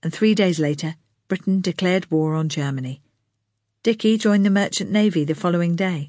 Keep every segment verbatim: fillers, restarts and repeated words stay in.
and three days later, Britain declared war on Germany. Dickie joined the Merchant Navy the following day.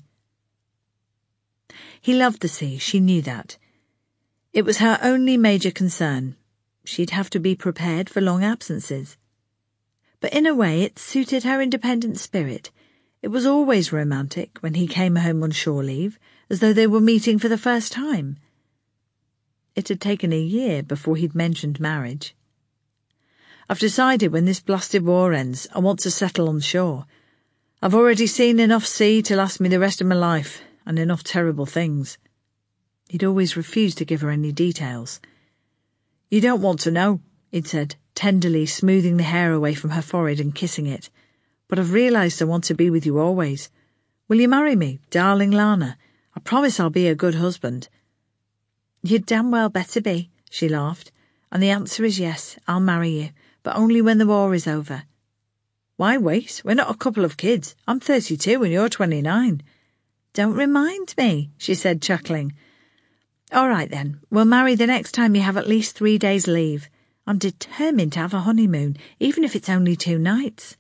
He loved the sea, she knew that. It was her only major concern. She'd have to be prepared for long absences. But in a way it suited her independent spirit. It was always romantic when he came home on shore leave, as though they were meeting for the first time. It had taken a year before he'd mentioned marriage. "I've decided when this blasted war ends, I want to settle on shore. I've already seen enough sea to last me the rest of my life, and enough terrible things." He'd always refused to give her any details. "You don't want to know," he'd said, tenderly smoothing the hair away from her forehead and kissing it. "But I've realised I want to be with you always. Will you marry me, darling Lana? I promise I'll be a good husband." "You'd damn well better be," she laughed. "And the answer is yes, I'll marry you, but only when the war is over." "Why wait? We're not a couple of kids. I'm thirty-two and you're twenty-nine. "Don't remind me," she said, chuckling. "All right then, we'll marry the next time you have at least three days' leave. I'm determined to have a honeymoon, even if it's only two nights."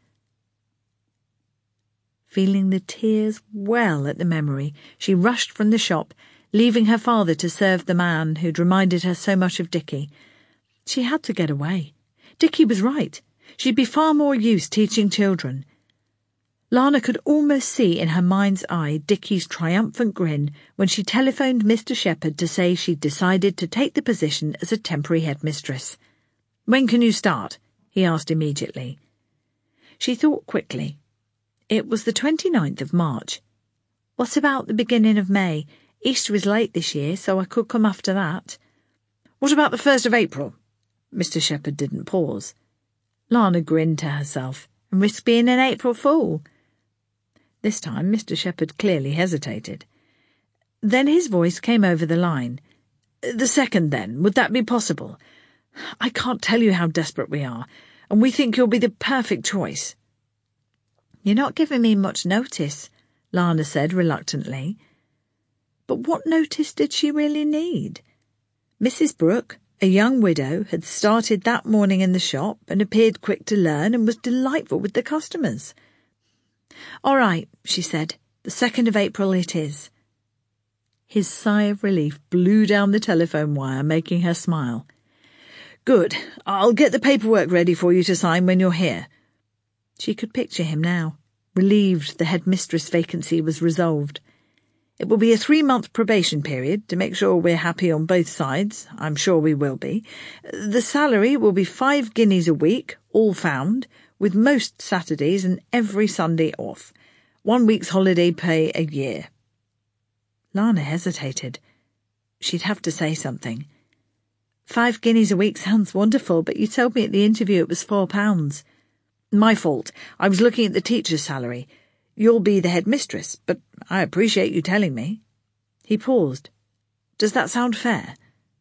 Feeling the tears well at the memory, she rushed from the shop, leaving her father to serve the man who'd reminded her so much of Dickie. She had to get away. Dickie was right. She'd be far more use teaching children. Lana could almost see in her mind's eye Dickie's triumphant grin when she telephoned Mister Shepherd to say she'd decided to take the position as a temporary headmistress. "When can you start?" he asked immediately. She thought quickly. It was the twenty-ninth of March. "What about the beginning of May? Easter is late this year, so I could come after that." "What about the first of April?" Mister Shepherd didn't pause. Lana grinned to herself and risked being an April fool. This time Mister Shepherd clearly hesitated. Then his voice came over the line. "The second, then, would that be possible? I can't tell you how desperate we are, and we think you'll be the perfect choice." "You're not giving me much notice," Lana said reluctantly. But what notice did she really need? Missus Brooke, a young widow, had started that morning in the shop and appeared quick to learn and was delightful with the customers. "All right," she said. "The second of April it is." His sigh of relief blew down the telephone wire, making her smile. "Good. I'll get the paperwork ready for you to sign when you're here." She could picture him now, relieved the headmistress vacancy was resolved. "It will be a three-month probation period to make sure we're happy on both sides. I'm sure we will be. The salary will be five guineas a week, all found, with most Saturdays and every Sunday off. One week's holiday pay a year." Lana hesitated. She'd have to say something. Five guineas a week sounds wonderful, but you told me at the interview it was four pounds. "My fault. I was looking at the teacher's salary. You'll be the headmistress, but I appreciate you telling me." He paused. "Does that sound fair?"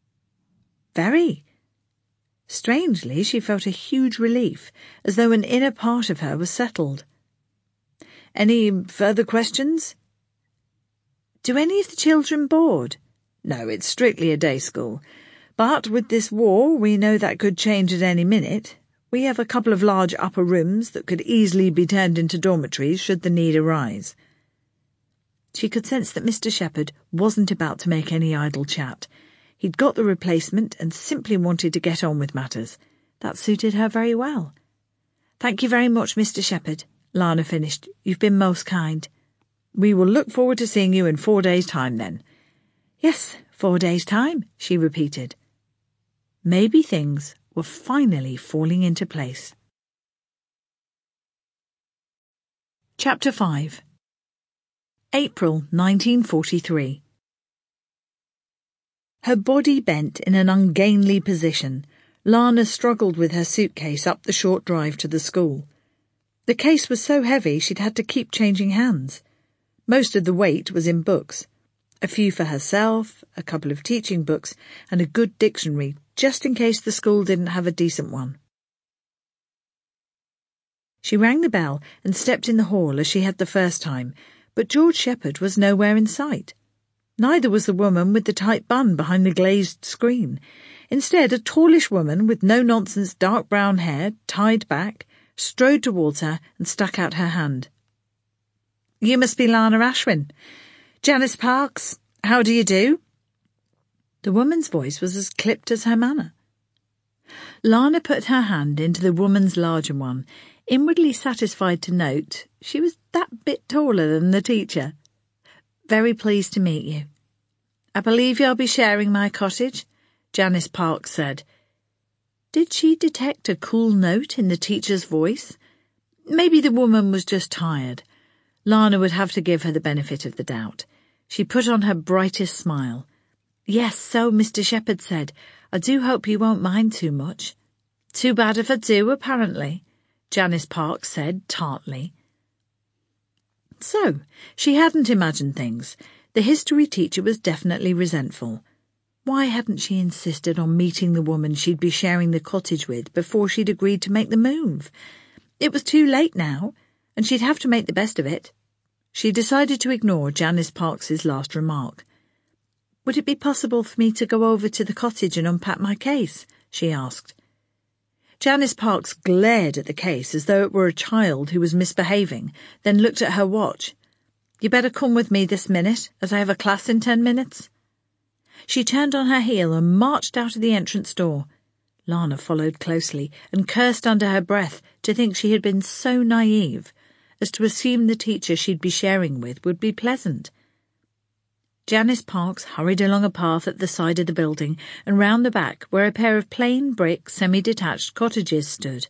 "Very." Strangely, she felt a huge relief, as though an inner part of her was settled. "Any further questions?" "Do any of the children board?" "No, it's strictly a day school. But with this war, we know that could change at any minute. We have a couple of large upper rooms that could easily be turned into dormitories should the need arise." She could sense that Mister Shepherd wasn't about to make any idle chat. He'd got the replacement and simply wanted to get on with matters. That suited her very well. "Thank you very much, Mister Shepherd," Lana finished. "You've been most kind." "We will look forward to seeing you in four days' time, then." "Yes, four days' time," she repeated. Maybe things were finally falling into place. Chapter five. April nineteen forty-three. Her body bent in an ungainly position, Lana struggled with her suitcase up the short drive to the school. The case was so heavy she'd had to keep changing hands. Most of the weight was in books. A few for herself, a couple of teaching books, and a good dictionary, just in case the school didn't have a decent one. She rang the bell and stepped in the hall as she had the first time, but George Shepherd was nowhere in sight. Neither was the woman with the tight bun behind the glazed screen. Instead, a tallish woman with no-nonsense dark brown hair, tied back, strode towards her and stuck out her hand. "You must be Lana Ashwin. Janice Parks, how do you do?" The woman's voice was as clipped as her manner. Lana put her hand into the woman's larger one, inwardly satisfied to note she was that bit taller than the teacher. "Very pleased to meet you. I believe you'll be sharing my cottage," Janice Parks said. Did she detect a cool note in the teacher's voice? Maybe the woman was just tired. Lana would have to give her the benefit of the doubt. She put on her brightest smile. "Yes, so Mister Shepherd said. I do hope you won't mind too much." "Too bad if I do, apparently," Janice Parks said tartly. So, she hadn't imagined things. The history teacher was definitely resentful. Why hadn't she insisted on meeting the woman she'd be sharing the cottage with before she'd agreed to make the move? It was too late now, and she'd have to make the best of it. She decided to ignore Janice Parks's last remark. "Would it be possible for me to go over to the cottage and unpack my case?" she asked. Janice Parks glared at the case as though it were a child who was misbehaving, then looked at her watch. "You better come with me this minute, as I have a class in ten minutes." She turned on her heel and marched out of the entrance door. Lana followed closely and cursed under her breath to think she had been so naive as to assume the teacher she'd be sharing with would be pleasant. Janice Parks hurried along a path at the side of the building and round the back where a pair of plain brick semi-detached cottages stood.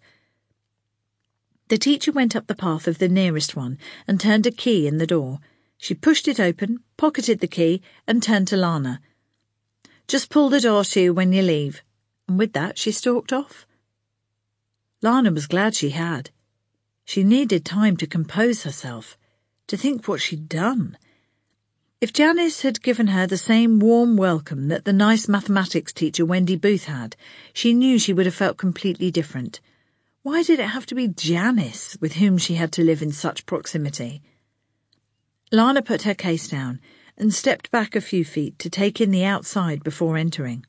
The teacher went up the path of the nearest one and turned a key in the door. She pushed it open, pocketed the key, and turned to Lana. "Just pull the door to when you leave." And with that she stalked off. Lana was glad she had. She needed time to compose herself, to think what she'd done. If Janice had given her the same warm welcome that the nice mathematics teacher Wendy Booth had, she knew she would have felt completely different. Why did it have to be Janice with whom she had to live in such proximity? Lana put her case down and stepped back a few feet to take in the outside before entering.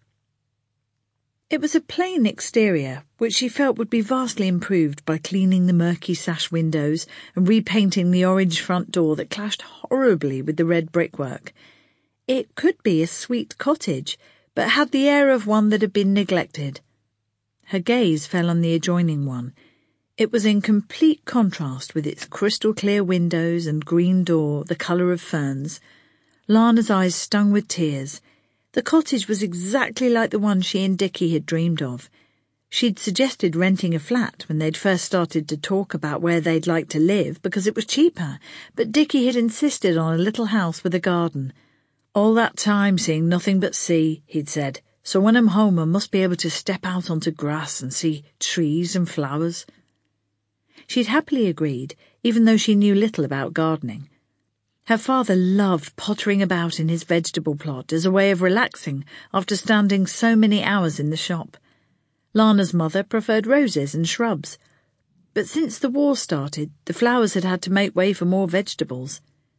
It was a plain exterior, which she felt would be vastly improved by cleaning the murky sash windows and repainting the orange front door that clashed horribly with the red brickwork. It could be a sweet cottage, but had the air of one that had been neglected. Her gaze fell on the adjoining one. It was in complete contrast with its crystal-clear windows and green door, the colour of ferns. Lana's eyes stung with tears. The cottage was exactly like the one she and Dickie had dreamed of. She'd suggested renting a flat when they'd first started to talk about where they'd like to live because it was cheaper, but Dickie had insisted on a little house with a garden. "All that time seeing nothing but sea," he'd said, "so when I'm home I must be able to step out onto grass and see trees and flowers." She'd happily agreed, even though she knew little about gardening. Her father loved pottering about in his vegetable plot as a way of relaxing after standing so many hours in the shop. Lana's mother preferred roses and shrubs. But since the war started, the flowers had had to make way for more vegetables.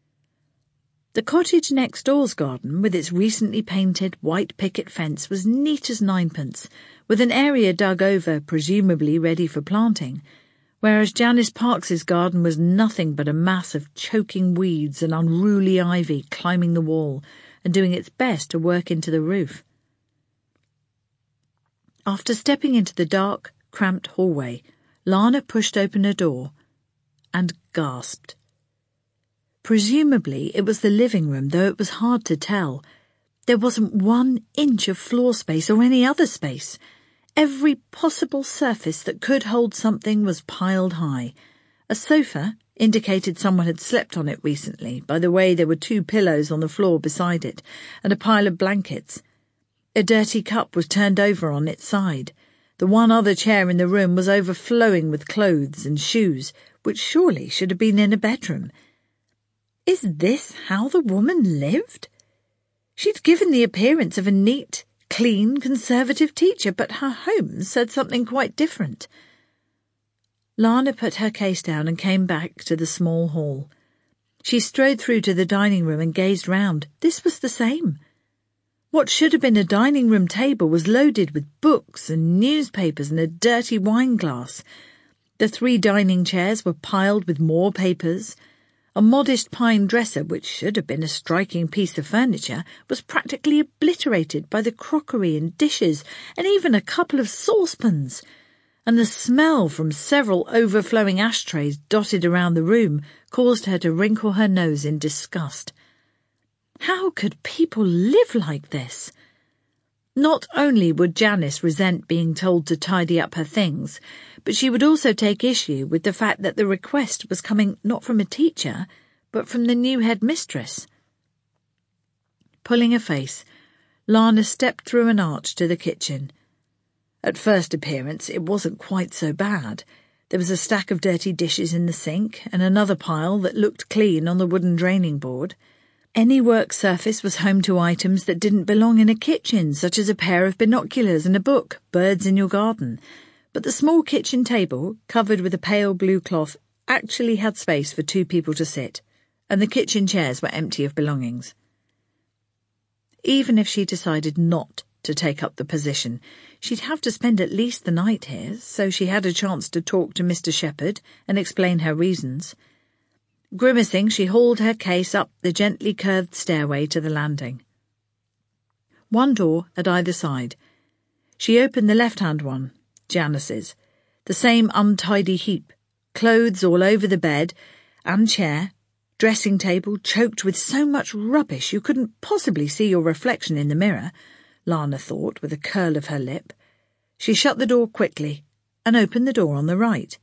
The cottage next door's garden, with its recently painted white picket fence, was neat as ninepence, with an area dug over, presumably ready for planting, whereas Janice Parks's garden was nothing but a mass of choking weeds and unruly ivy climbing the wall and doing its best to work into the roof. After stepping into the dark, cramped hallway, Lana pushed open a door and gasped. Presumably it was the living room, though it was hard to tell. There wasn't one inch of floor space or any other space. Every possible surface that could hold something was piled high. A sofa indicated someone had slept on it recently by the way there were two pillows on the floor beside it and a pile of blankets. A dirty cup was turned over on its side. The one other chair in the room was overflowing with clothes and shoes, which surely should have been in a bedroom. Is this how the woman lived? She'd given the appearance of a neat, clean, conservative teacher, but her home said something quite different. Lana put her case down and came back to the small hall. She strode through to the dining room and gazed round. This was the same. What should have been a dining room table was loaded with books and newspapers and a dirty wine glass. The three dining chairs were piled with more papers. A modest pine dresser, which should have been a striking piece of furniture, was practically obliterated by the crockery and dishes, and even a couple of saucepans. And the smell from several overflowing ashtrays dotted around the room caused her to wrinkle her nose in disgust. How could people live like this? Not only would Janice resent being told to tidy up her things, but she would also take issue with the fact that the request was coming not from a teacher, but from the new headmistress. Pulling a face, Lana stepped through an arch to the kitchen. At first appearance, it wasn't quite so bad. There was a stack of dirty dishes in the sink, and another pile that looked clean on the wooden draining board. Any work surface was home to items that didn't belong in a kitchen, such as a pair of binoculars and a book, Birds in Your Garden. But the small kitchen table, covered with a pale blue cloth, actually had space for two people to sit, and the kitchen chairs were empty of belongings. Even if she decided not to take up the position, she'd have to spend at least the night here, so she had a chance to talk to Mister Shepherd and explain her reasons. Grimacing, she hauled her case up the gently curved stairway to the landing. One door at either side. She opened the left-hand one, Janice's, the same untidy heap, clothes all over the bed and chair, dressing table choked with so much rubbish you couldn't possibly see your reflection in the mirror, Lana thought with a curl of her lip. She shut the door quickly and opened the door on the right.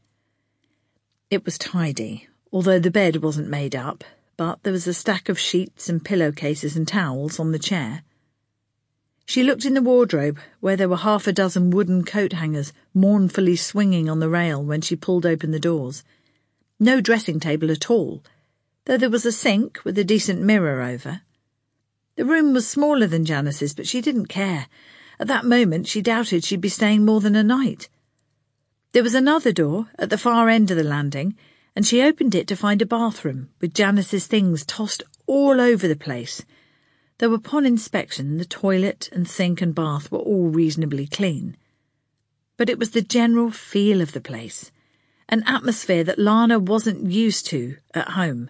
It was tidy, although the bed wasn't made up, but there was a stack of sheets and pillowcases and towels on the chair. She looked in the wardrobe, where there were half a dozen wooden coat hangers mournfully swinging on the rail when she pulled open the doors. No dressing table at all, though there was a sink with a decent mirror over. The room was smaller than Janice's, but she didn't care. At that moment she doubted she'd be staying more than a night. There was another door at the far end of the landing, and she opened it to find a bathroom, with Janice's things tossed all over the place, though upon inspection the toilet and sink and bath were all reasonably clean. But it was the general feel of the place, an atmosphere that Lana wasn't used to at home.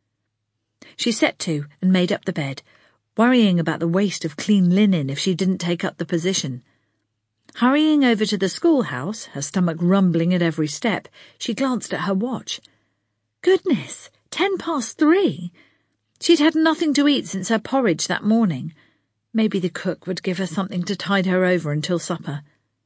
She set to and made up the bed, worrying about the waste of clean linen if she didn't take up the position. Hurrying over to the schoolhouse, her stomach rumbling at every step, she glanced at her watch. Goodness, ten past three! She'd had nothing to eat since her porridge that morning. Maybe the cook would give her something to tide her over until supper.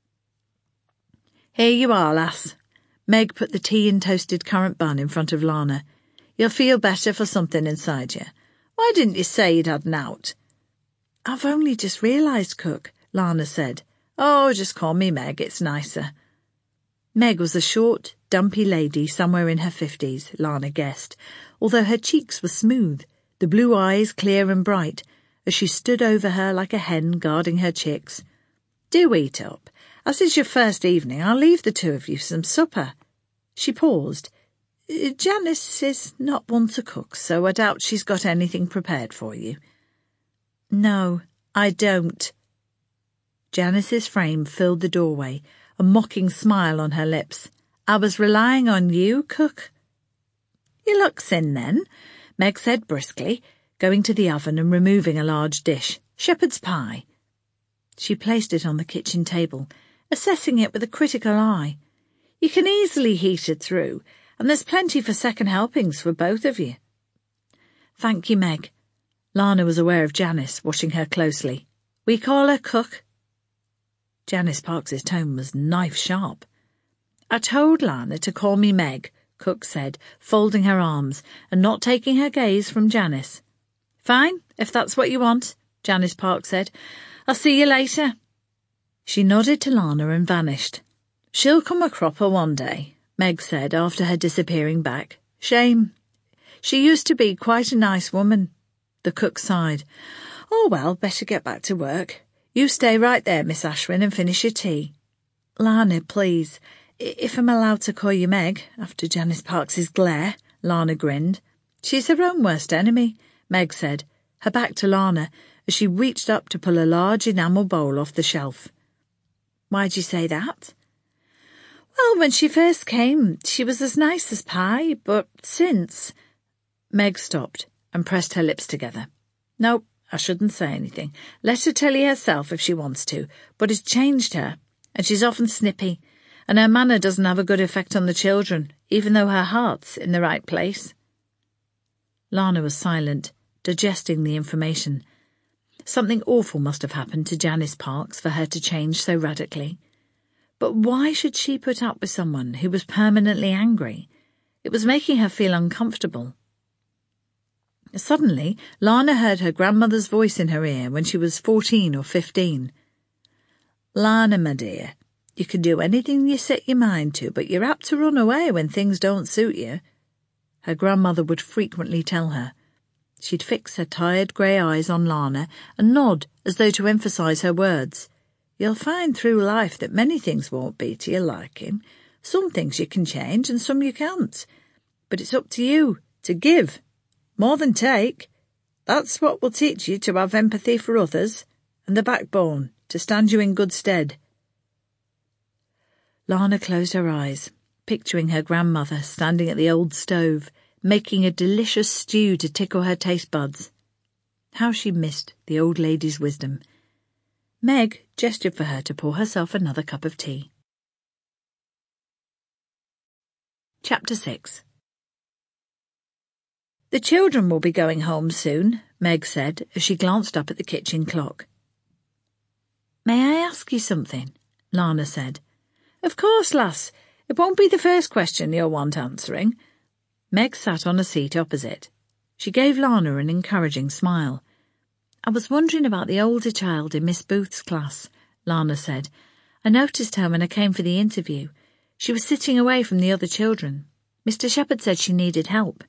Here you are, lass. Meg put the tea and toasted currant bun in front of Lana. You'll feel better for something inside you. Why didn't you say you'd had nowt? I've only just realised, cook, Lana said. Oh, just call me Meg, it's nicer. Meg was a short, dumpy lady somewhere in her fifties, Lana guessed, although her cheeks were smooth, the blue eyes clear and bright, as she stood over her like a hen guarding her chicks. Do eat up. As it's your first evening, I'll leave the two of you some supper. She paused. Janice is not one to cook, so I doubt she's got anything prepared for you. No, I don't. Janice's frame filled the doorway, a mocking smile on her lips. I was relying on you, cook. You look thin, then, Meg said briskly, going to the oven and removing a large dish. Shepherd's pie. She placed it on the kitchen table, assessing it with a critical eye. You can easily heat it through, and there's plenty for second helpings for both of you. Thank you, Meg. Lana was aware of Janice, watching her closely. We call her cook. Janice Parks's tone was knife-sharp. I told Lana to call me Meg, Cook said, folding her arms and not taking her gaze from Janice. Fine, if that's what you want, Janice Parks said. I'll see you later. She nodded to Lana and vanished. She'll come a cropper one day, Meg said after her disappearing back. Shame. She used to be quite a nice woman. The cook sighed. Oh, well, better get back to work. You stay right there, Miss Ashwin, and finish your tea. Lana, please, if I'm allowed to call you Meg, after Janice Parks's glare, Lana grinned. She's her own worst enemy, Meg said, her back to Lana, as she reached up to pull a large enamel bowl off the shelf. "Why'd you say that?" "Well, when she first came, she was as nice as pie, but since—" Meg stopped and pressed her lips together. "No, I shouldn't say anything. Let her tell you herself if she wants to, but it's changed her, and she's often snippy, and her manner doesn't have a good effect on the children, even though her heart's in the right place." Lana was silent, digesting the information. Something awful must have happened to Janice Parks for her to change so radically. But why should she put up with someone who was permanently angry? It was making her feel uncomfortable. Suddenly, Lana heard her grandmother's voice in her ear when she was fourteen or fifteen. "Lana, my dear, you can do anything you set your mind to, but you're apt to run away when things don't suit you," her grandmother would frequently tell her. She'd fix her tired grey eyes on Lana and nod as though to emphasise her words. "You'll find through life that many things won't be to your liking. Some things you can change and some you can't. But it's up to you to give, more than take. That's what will teach you to have empathy for others and the backbone to stand you in good stead." Lana closed her eyes, picturing her grandmother standing at the old stove, making a delicious stew to tickle her taste buds. How she missed the old lady's wisdom. Meg gestured for her to pour herself another cup of tea. Chapter six. "The children will be going home soon," Meg said as she glanced up at the kitchen clock. "May I ask you something?" Lana said. "Of course, lass. It won't be the first question you'll want answering." Meg sat on a seat opposite. She gave Lana an encouraging smile. "I was wondering about the older child in Miss Booth's class," Lana said. "I noticed her when I came for the interview. She was sitting away from the other children. Mister Shepherd said she needed help."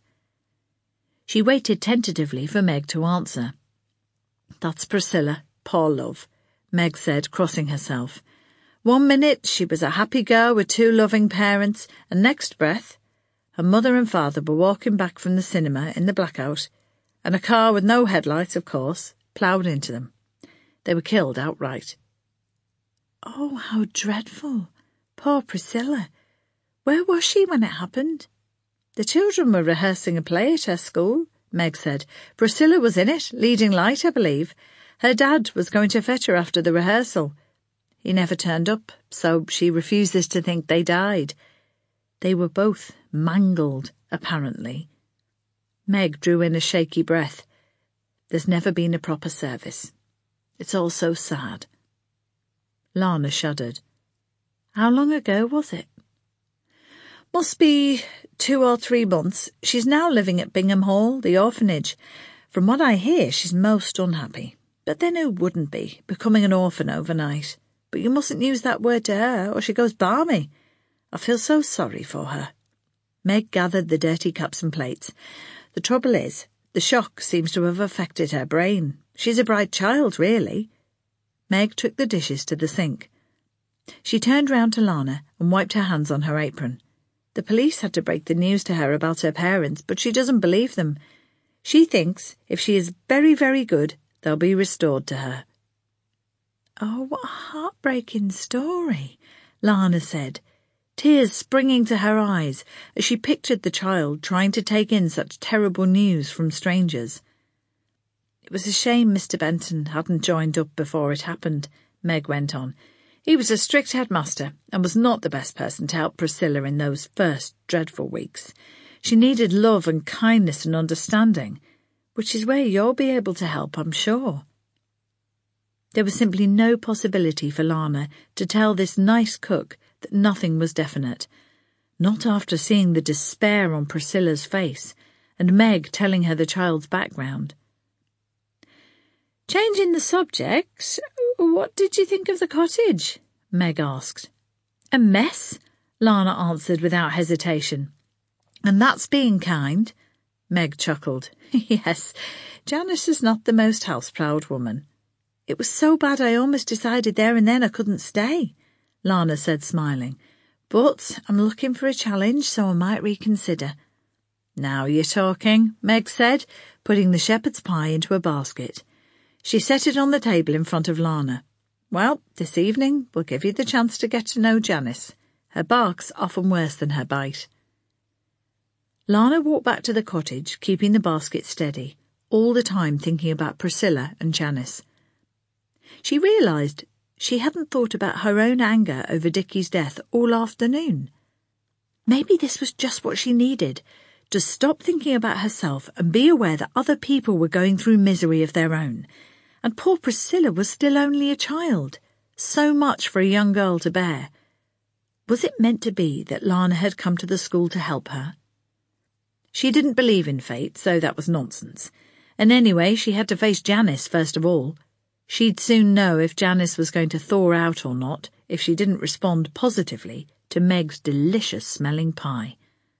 She waited tentatively for Meg to answer. "That's Priscilla, poor love," Meg said, crossing herself. "One minute she was a happy girl with two loving parents, and next breath her mother and father were walking back from the cinema in the blackout, and a car with no headlights, of course, ploughed into them. They were killed outright." "Oh, how dreadful. Poor Priscilla. Where was she when it happened?" "The children were rehearsing a play at her school," Meg said. "Priscilla was in it, leading light, I believe. Her dad was going to fetch her after the rehearsal. He never turned up, so she refuses to think they died. They were both mangled, apparently." Meg drew in a shaky breath. "There's never been a proper service. It's all so sad." Lana shuddered. "How long ago was it?" "Must be two or three months. She's now living at Bingham Hall, the orphanage. From what I hear, she's most unhappy. But then who wouldn't be, becoming an orphan overnight? But you mustn't use that word to her, or she goes balmy. I feel so sorry for her." Meg gathered the dirty cups and plates. "The trouble is, the shock seems to have affected her brain. She's a bright child, really." Meg took the dishes to the sink. She turned round to Lana and wiped her hands on her apron. "The police had to break the news to her about her parents, but she doesn't believe them. She thinks if she is very, very good, they'll be restored to her." "Oh, what a heartbreaking story," Lana said, tears springing to her eyes as she pictured the child trying to take in such terrible news from strangers. "It was a shame Mister Benton hadn't joined up before it happened," Meg went on. "He was a strict headmaster and was not the best person to help Priscilla in those first dreadful weeks. She needed love and kindness and understanding, which is where you'll be able to help, I'm sure." There was simply no possibility for Lana to tell this nice cook that nothing was definite, not after seeing the despair on Priscilla's face and Meg telling her the child's background. "Changing the subject, what did you think of the cottage?" Meg asked. "A mess," Lana answered without hesitation. "And that's being kind." Meg chuckled. "Yes, Janice is not the most house-proud woman." "It was so bad I almost decided there and then I couldn't stay," Lana said, smiling. "But I'm looking for a challenge, so I might reconsider." "Now you're talking," Meg said, putting the shepherd's pie into a basket. She set it on the table in front of Lana. Well, this evening we'll give you the chance to get to know Janice. Her bark's often worse than her bite. Lana walked back to the cottage, keeping the basket steady, all the time thinking about Priscilla and Janice. She realised she hadn't thought about her own anger over Dickie's death all afternoon. Maybe this was just what she needed, to stop thinking about herself and be aware that other people were going through misery of their own. And poor Priscilla was still only a child, so much for a young girl to bear. Was it meant to be that Lana had come to the school to help her? She didn't believe in fate, so that was nonsense. And anyway, she had to face Janice first of all. She'd soon know if Janice was going to thaw out or not if she didn't respond positively to Meg's delicious-smelling pie.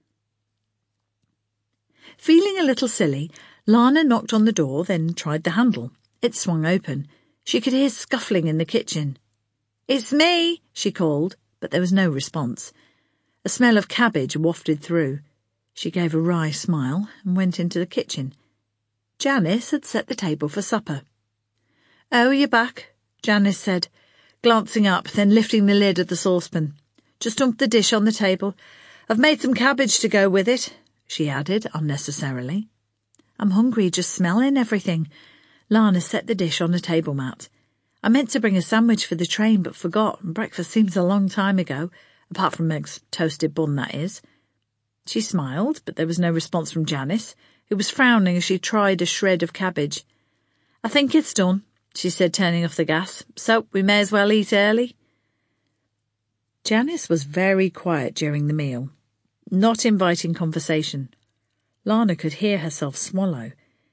Feeling a little silly, Lana knocked on the door, then tried the handle. It swung open. She could hear scuffling in the kitchen. "It's me," she called, but there was no response. A smell of cabbage wafted through. She gave a wry smile and went into the kitchen. Janice had set the table for supper. "Oh, you're back," Janice said, glancing up, then lifting the lid of the saucepan. "Just dumped the dish on the table. I've made some cabbage to go with it," she added unnecessarily. "I'm hungry just smelling everything." Lana set the dish on a table mat. "I meant to bring a sandwich for the train but forgot, and breakfast seems a long time ago, apart from Meg's toasted bun, that is." She smiled, but there was no response from Janice, who was frowning as she tried a shred of cabbage. "I think it's done," she said, turning off the gas, "so we may as well eat early." Janice was very quiet during the meal, not inviting conversation. Lana could hear herself swallow.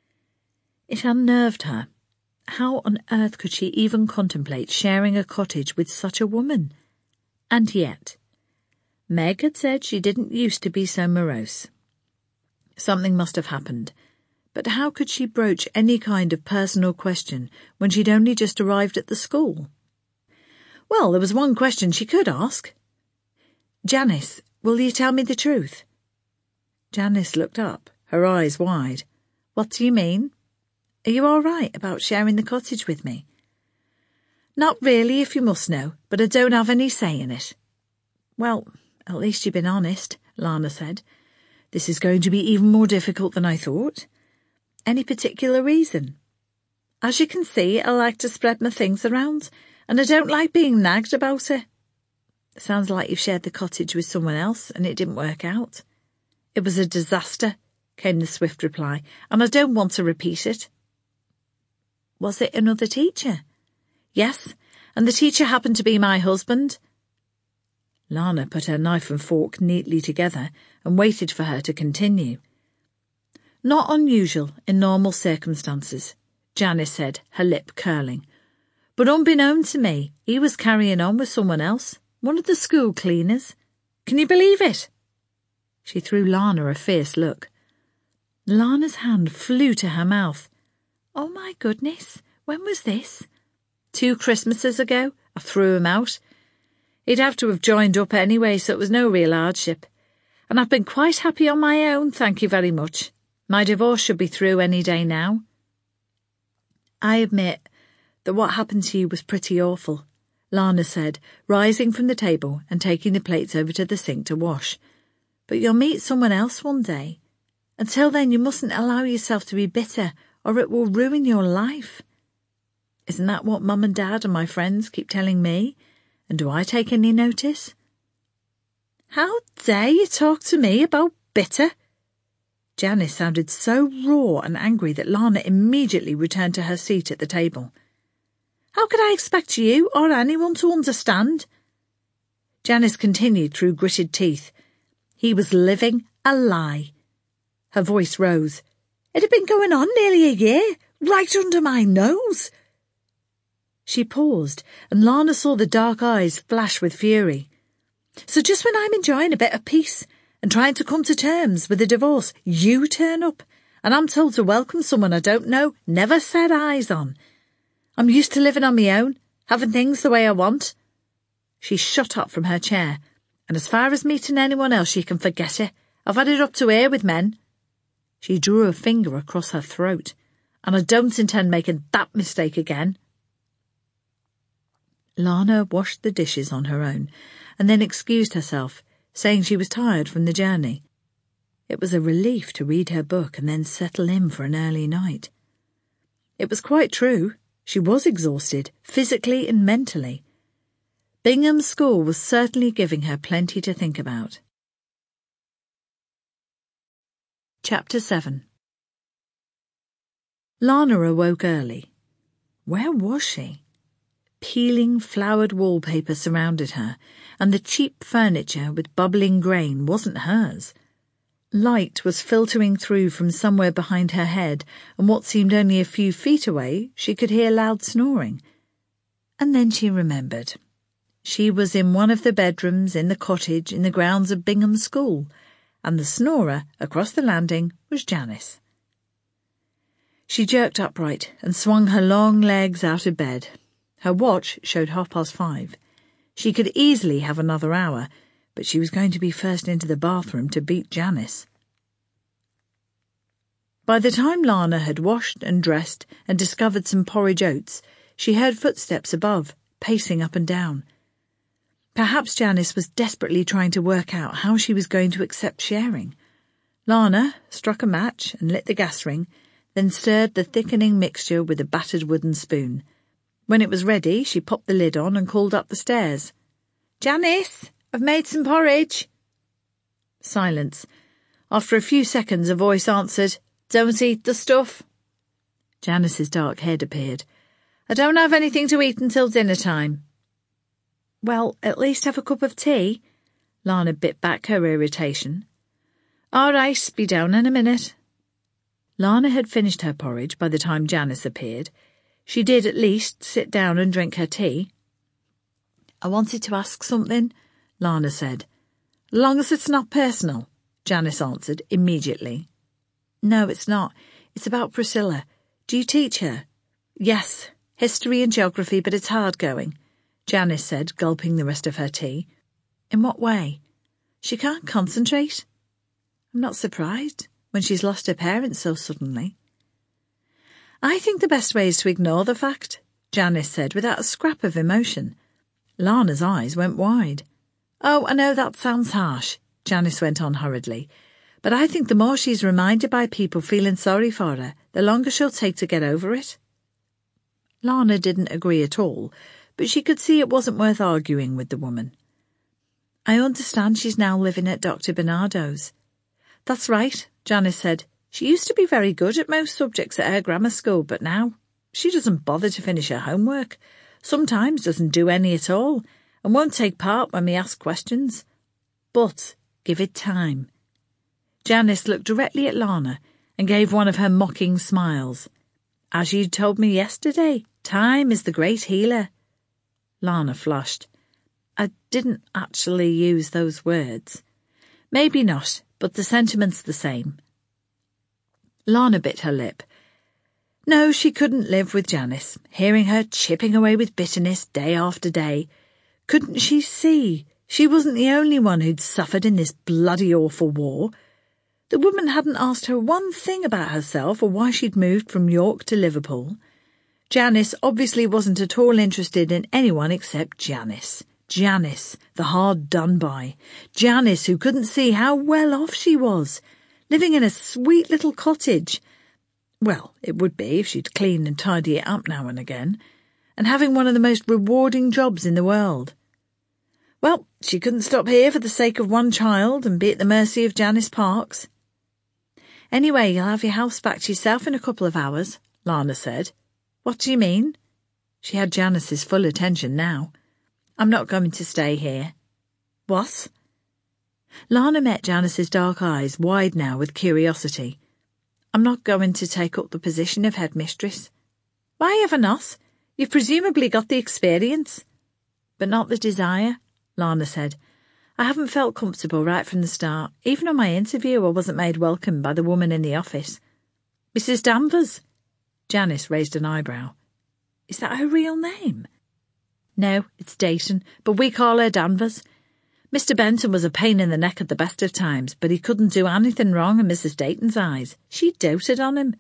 It unnerved her. How on earth could she even contemplate sharing a cottage with such a woman? And yet, Meg had said she didn't used to be so morose. Something must have happened, but how could she broach any kind of personal question when she'd only just arrived at the school? Well, there was one question she could ask. "Janice, will you tell me the truth?" Janice looked up, her eyes wide. "What do you mean? Are you all right about sharing the cottage with me?" "Not really, if you must know, but I don't have any say in it." "Well, at least you've been honest," Lana said. "This is going to be even more difficult than I thought. Any particular reason?" "As you can see, I like to spread my things around, and I don't like being nagged about it." "Sounds like you've shared the cottage with someone else and it didn't work out." "It was a disaster," came the swift reply, "and I don't want to repeat it." "Was it another teacher?" "Yes, and the teacher happened to be my husband." Lana put her knife and fork neatly together and waited for her to continue. "Not unusual in normal circumstances," Janice said, her lip curling. "But unbeknown to me, he was carrying on with someone else, one of the school cleaners. Can you believe it?" She threw Lana a fierce look. Lana's hand flew to her mouth. "Oh my goodness, when was this?" Two Christmases ago. I threw him out. He'd have to have joined up anyway, so it was no real hardship. And I've been quite happy on my own, thank you very much. My divorce should be through any day now." "I admit that what happened to you was pretty awful," Lana said, rising from the table and taking the plates over to the sink to wash. "But you'll meet someone else one day. Until then, you mustn't allow yourself to be bitter, or it will ruin your life." "Isn't that what Mum and Dad and my friends keep telling me? And do I take any notice?" "How dare you talk to me about bitter?" Janice sounded so raw and angry that Lana immediately returned to her seat at the table. "How could I expect you or anyone to understand?" Janice continued through gritted teeth. "He was living a lie." Her voice rose. "It had been going on nearly a year, right under my nose." She paused, and Lana saw the dark eyes flash with fury. "So just when I'm enjoying a bit of peace and trying to come to terms with a divorce, you turn up, and I'm told to welcome someone I don't know, never set eyes on. I'm used to living on my own, having things the way I want." She shot up from her chair, "And as far as meeting anyone else, you can forget it. I've had it up to here with men." She drew a finger across her throat. and I don't intend making that mistake again. Lana washed the dishes on her own and then excused herself, saying she was tired from the journey. It was a relief to read her book and then settle in for an early night. It was quite true. She was exhausted, physically and mentally. Bingham School was certainly giving her plenty to think about. Chapter seven. Lana awoke early. Where was she? Peeling flowered wallpaper surrounded her, and the cheap furniture with bubbling grain wasn't hers. Light was filtering through from somewhere behind her head, and what seemed only a few feet away she could hear loud snoring. And then she remembered. She was in one of the bedrooms in the cottage in the grounds of Bingham School, and the snorer across the landing was Janice. She jerked upright and swung her long legs out of bed. Her watch showed half past five. She could easily have another hour, but she was going to be first into the bathroom to beat Janice. By the time Lana had washed and dressed and discovered some porridge oats, she heard footsteps above, pacing up and down. Perhaps Janice was desperately trying to work out how she was going to accept sharing. Lana struck a match and lit the gas ring, then stirred the thickening mixture with a battered wooden spoon. When it was ready, she popped the lid on and called up the stairs. "Janice, I've made some porridge." Silence. After a few seconds, a voice answered, "Don't eat the stuff." Janice's dark head appeared. "I don't have anything to eat until dinner time." "Well, at least have a cup of tea." Lana bit back her irritation. "All right, be down in a minute." Lana had finished her porridge by the time Janice appeared. She did at least sit down and drink her tea. "I wanted to ask something," Lana said. "Long as it's not personal," Janice answered immediately. "No, it's not. It's about Priscilla. Do you teach her?" "Yes, history and geography, but it's hard going," Janice said, gulping the rest of her tea. "In what way?" "She can't concentrate." "I'm not surprised, when she's lost her parents so suddenly." "I think the best way is to ignore the fact," Janice said without a scrap of emotion. Lana's eyes went wide. "Oh, I know that sounds harsh," Janice went on hurriedly, "but I think the more she's reminded by people feeling sorry for her, the longer she'll take to get over it." Lana didn't agree at all, but she could see it wasn't worth arguing with the woman. "I understand she's now living at Doctor Bernardo's." "That's right," Janice said. "She used to be very good at most subjects at her grammar school, but now she doesn't bother to finish her homework, sometimes doesn't do any at all, and won't take part when we ask questions. But give it time." Janice looked directly at Lana and gave one of her mocking smiles. "As you told me yesterday, time is the great healer." Lana flushed. "I didn't actually use those words." "Maybe not, but the sentiment's the same." Lana bit her lip. No, she couldn't live with Janice, hearing her chipping away with bitterness day after day. Couldn't she see she wasn't the only one who'd suffered in this bloody awful war? The woman hadn't asked her one thing about herself or why she'd moved from York to Liverpool. Janice obviously wasn't at all interested in anyone except Janice. Janice, the hard done by. Janice, who couldn't see how well off she was, living in a sweet little cottage. Well, it would be if she'd clean and tidy it up now and again, and having one of the most rewarding jobs in the world. Well, she couldn't stop here for the sake of one child and be at the mercy of Janice Parks. "Anyway, you'll have your house back to yourself in a couple of hours," Lana said. "What do you mean?" She had Janice's full attention now. "I'm not going to stay here." "What?" Lana met Janice's dark eyes, wide now with curiosity. "I'm not going to take up the position of headmistress." "Why ever not? You've presumably got the experience." "But not the desire," Lana said. "I haven't felt comfortable right from the start. Even on my interview I wasn't made welcome by the woman in the office." "Missus Danvers?" Janice raised an eyebrow. "Is that her real name?" "No, it's Dayton, but we call her Danvers. Mister Benton was a pain in the neck at the best of times, but he couldn't do anything wrong in Missus Dayton's eyes. She doted on him.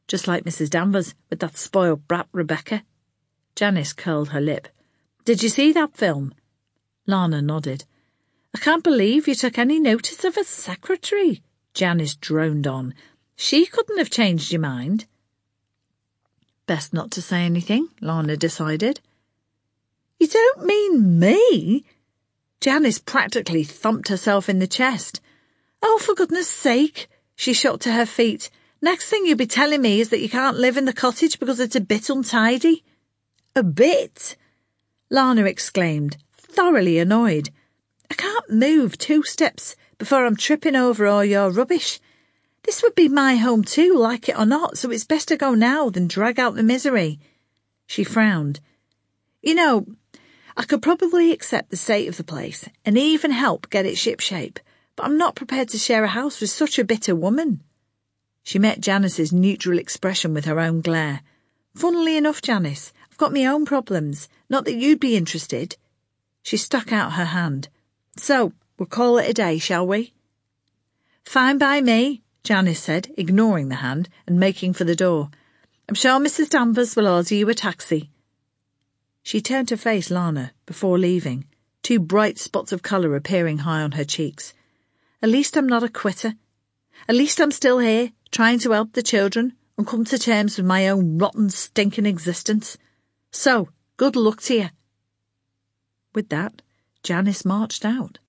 just like Missus Danvers with that spoiled brat Rebecca. Janice curled her lip. Did you see that film? Lana nodded. I can't believe you took any notice of a secretary, Janice droned on. She couldn't have changed your mind. Best not to say anything, Lana decided. You don't mean me? Janice practically thumped herself in the chest. Oh, for goodness sake, she shot to her feet. Next thing you'll be telling me is that you can't live in the cottage because it's a bit untidy. A bit? Lana exclaimed, thoroughly annoyed. I can't move two steps before I'm tripping over all your rubbish. This would be my home too, like it or not, so it's best to go now than drag out the misery. She frowned. You know, I could probably accept the state of the place and even help get it shipshape, but I'm not prepared to share a house with such a bitter woman. She met Janice's neutral expression with her own glare. Funnily enough, Janice, I've got my own problems, not that you'd be interested. She stuck out her hand. So, we'll call it a day, shall we? Fine by me, Janice said, ignoring the hand and making for the door. I'm sure Missus Danvers will order you a taxi. She turned to face Lana before leaving, two bright spots of colour appearing high on her cheeks. At least I'm not a quitter. At least I'm still here, trying to help the children and come to terms with my own rotten, stinking existence. So, good luck to you. With that, Janice marched out.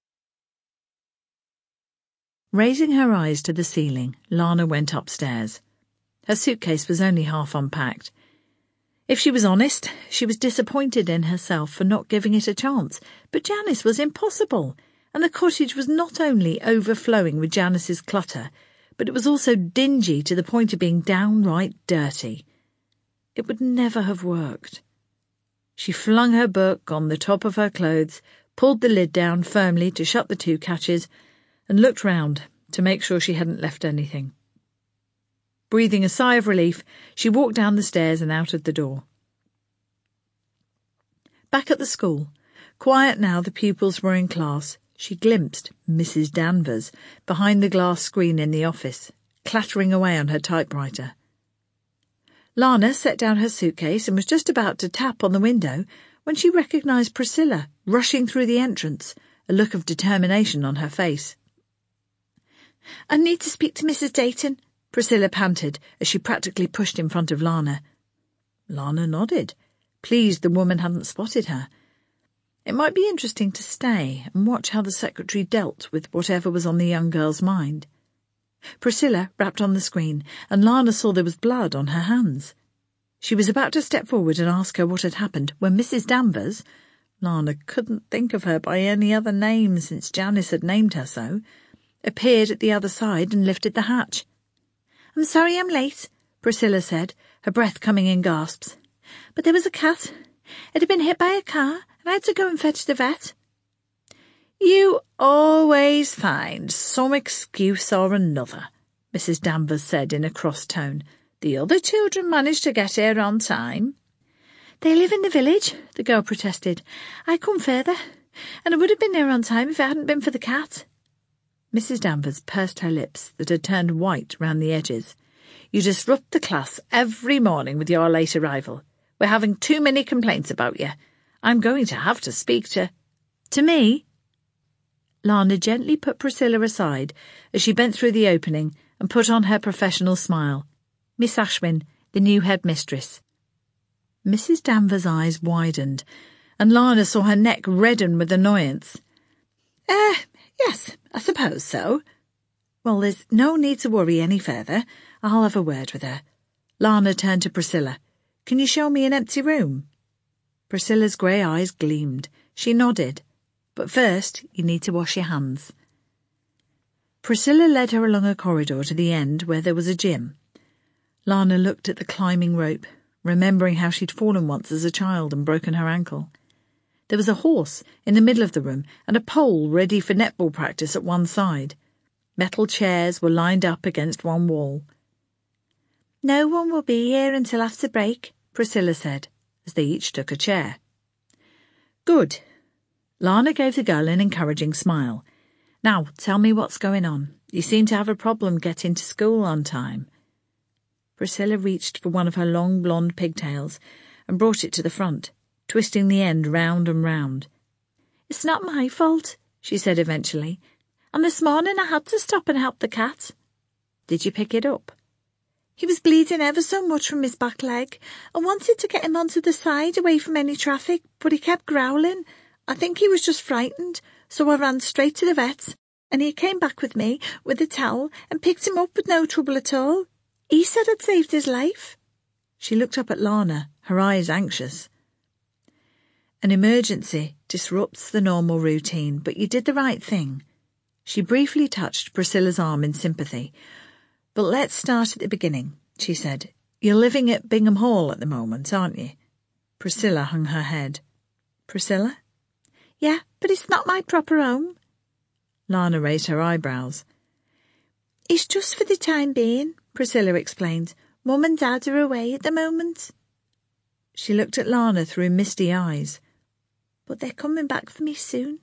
Raising her eyes to the ceiling, Lana went upstairs. Her suitcase was only half unpacked. If she was honest, she was disappointed in herself for not giving it a chance, but Janice was impossible, and the cottage was not only overflowing with Janice's clutter, but it was also dingy to the point of being downright dirty. It would never have worked. She flung her book on the top of her clothes, pulled the lid down firmly to shut the two catches, and looked round to make sure she hadn't left anything. Breathing a sigh of relief, she walked down the stairs and out of the door. Back at the school, quiet now the pupils were in class, she glimpsed Missus Danvers behind the glass screen in the office, clattering away on her typewriter. Lana set down her suitcase and was just about to tap on the window when she recognised Priscilla rushing through the entrance, a look of determination on her face. I need to speak to Missus Dayton, Priscilla panted as she practically pushed in front of Lana. Lana nodded, pleased the woman hadn't spotted her. It might be interesting to stay and watch how the secretary dealt with whatever was on the young girl's mind. Priscilla rapped on the screen, and Lana saw there was blood on her hands. She was about to step forward and ask her what had happened when Missus Danvers, Lana couldn't think of her by any other name since Janice had named her so, appeared at the other side and lifted the hatch. I'm sorry I'm late, Priscilla said, her breath coming in gasps. But there was a cat. It had been hit by a car, and I had to go and fetch the vet. You always find some excuse or another, Missus Danvers said in a cross tone. The other children managed to get here on time. They live in the village, the girl protested. I come further, and I would have been there on time if it hadn't been for the cat. Missus Danvers pursed her lips that had turned white round the edges. You disrupt the class every morning with your late arrival. We're having too many complaints about you. I'm going to have to speak to... To me? Lana gently put Priscilla aside as she bent through the opening and put on her professional smile. Miss Ashwin, the new headmistress. Missus Danvers' eyes widened, and Lana saw her neck redden with annoyance. Eh, yes, I suppose so. Well, there's no need to worry any further. I'll have a word with her. Lana turned to Priscilla. Can you show me an empty room? Priscilla's grey eyes gleamed. She nodded. But first, you need to wash your hands. Priscilla led her along a corridor to the end where there was a gym. Lana looked at the climbing rope, remembering how she'd fallen once as a child and broken her ankle. There was a horse in the middle of the room and a pole ready for netball practice at one side. Metal chairs were lined up against one wall. No one will be here until after break, Priscilla said, as they each took a chair. Good. Lana gave the girl an encouraging smile. Now, tell me what's going on. You seem to have a problem getting to school on time. Priscilla reached for one of her long blonde pigtails and brought it to the front, twisting the end round and round. "It's not my fault," she said eventually, "and this morning I had to stop and help the cat." "Did you pick it up?" "He was bleeding ever so much from his back leg. I wanted to get him onto the side away from any traffic, but he kept growling. I think he was just frightened, so I ran straight to the vet's, and he came back with me with a towel and picked him up with no trouble at all. He said I'd saved his life." She looked up at Lana, her eyes anxious. "An emergency disrupts the normal routine, but you did the right thing." She briefly touched Priscilla's arm in sympathy. "But let's start at the beginning," she said. "You're living at Bingham Hall at the moment, aren't you?" Priscilla hung her head. "Priscilla?" "Yeah, but it's not my proper home." Lana raised her eyebrows. "It's just for the time being," Priscilla explained. "Mum and Dad are away at the moment." She looked at Lana through misty eyes. "But they're coming back for me soon."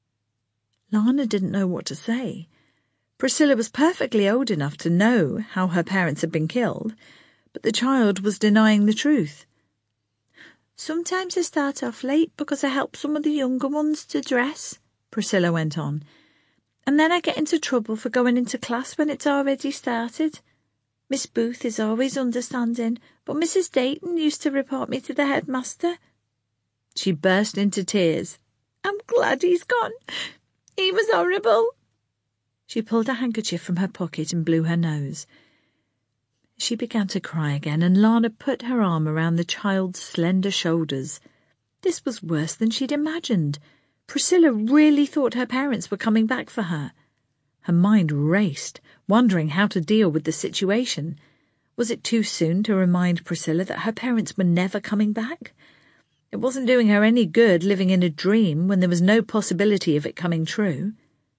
Lana didn't know what to say. Priscilla was perfectly old enough to know how her parents had been killed, but the child was denying the truth. "Sometimes I start off late because I help some of the younger ones to dress," Priscilla went on. "And then I get into trouble for going into class when it's already started. Miss Booth is always understanding, but Missus Dayton used to report me to the headmaster." She burst into tears. "I'm glad he's gone. He was horrible." She pulled a handkerchief from her pocket and blew her nose. She began to cry again, and Lana put her arm around the child's slender shoulders. This was worse than she'd imagined. Priscilla really thought her parents were coming back for her. Her mind raced, wondering how to deal with the situation. Was it too soon to remind Priscilla that her parents were never coming back? It wasn't doing her any good living in a dream when there was no possibility of it coming true.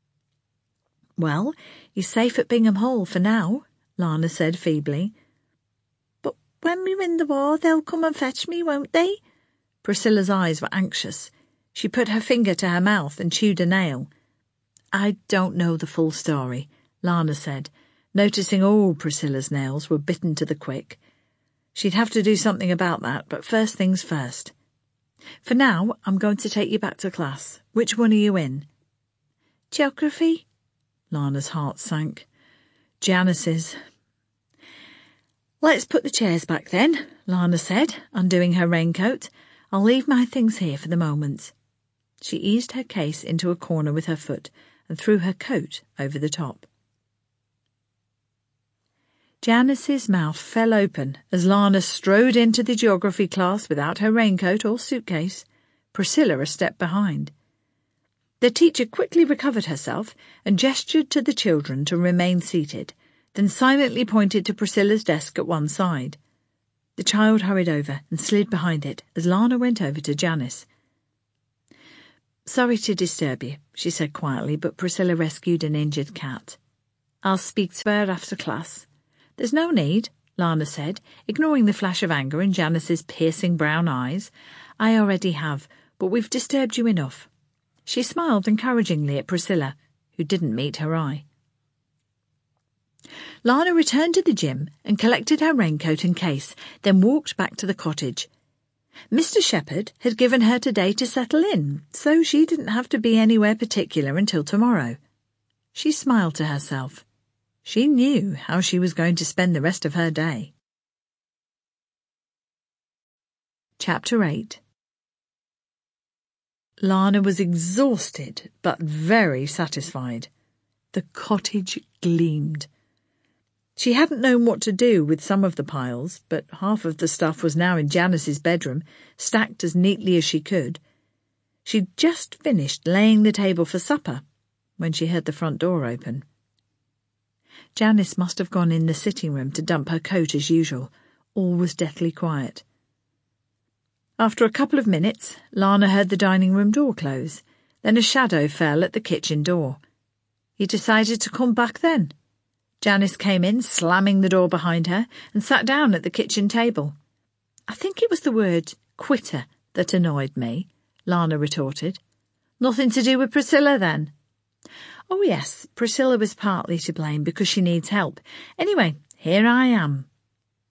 "Well, he's safe at Bingham Hall for now," Lana said feebly. "But when we win the war, they'll come and fetch me, won't they?" Priscilla's eyes were anxious. She put her finger to her mouth and chewed a nail. "I don't know the full story," Lana said, noticing all Priscilla's nails were bitten to the quick. She'd have to do something about that, but first things first. "For now, I'm going to take you back to class. Which one are you in?" "Geography." Lana's heart sank. "Janice's." "Let's put the chairs back then," Lana said, undoing her raincoat. "I'll leave my things here for the moment." She eased her case into a corner with her foot and threw her coat over the top. Janice's mouth fell open as Lana strode into the geography class without her raincoat or suitcase, Priscilla a step behind. The teacher quickly recovered herself and gestured to the children to remain seated, then silently pointed to Priscilla's desk at one side. The child hurried over and slid behind it as Lana went over to Janice. "Sorry to disturb you," she said quietly, but Priscilla rescued an injured cat. "I'll speak to her after class." "There's no need," Lana said, ignoring the flash of anger in Janice's piercing brown eyes. "I already have, but we've disturbed you enough." She smiled encouragingly at Priscilla, who didn't meet her eye. Lana returned to the gym and collected her raincoat and case, then walked back to the cottage. Mister Shepherd had given her today to settle in, so she didn't have to be anywhere particular until tomorrow. She smiled to herself. She knew how she was going to spend the rest of her day. Chapter eight. Lana was exhausted but very satisfied. The cottage gleamed. She hadn't known what to do with some of the piles, but half of the stuff was now in Janice's bedroom, stacked as neatly as she could. She'd just finished laying the table for supper when she heard the front door open. Janice must have gone in the sitting room to dump her coat as usual. All was deathly quiet. After a couple of minutes, Lana heard the dining room door close. Then a shadow fell at the kitchen door. He decided to come back then. Janice came in, slamming the door behind her, and sat down at the kitchen table. "I think it was the word quitter that annoyed me," Lana retorted. "Nothing to do with Priscilla, then?" "Oh, yes, Priscilla was partly to blame because she needs help. Anyway, here I am."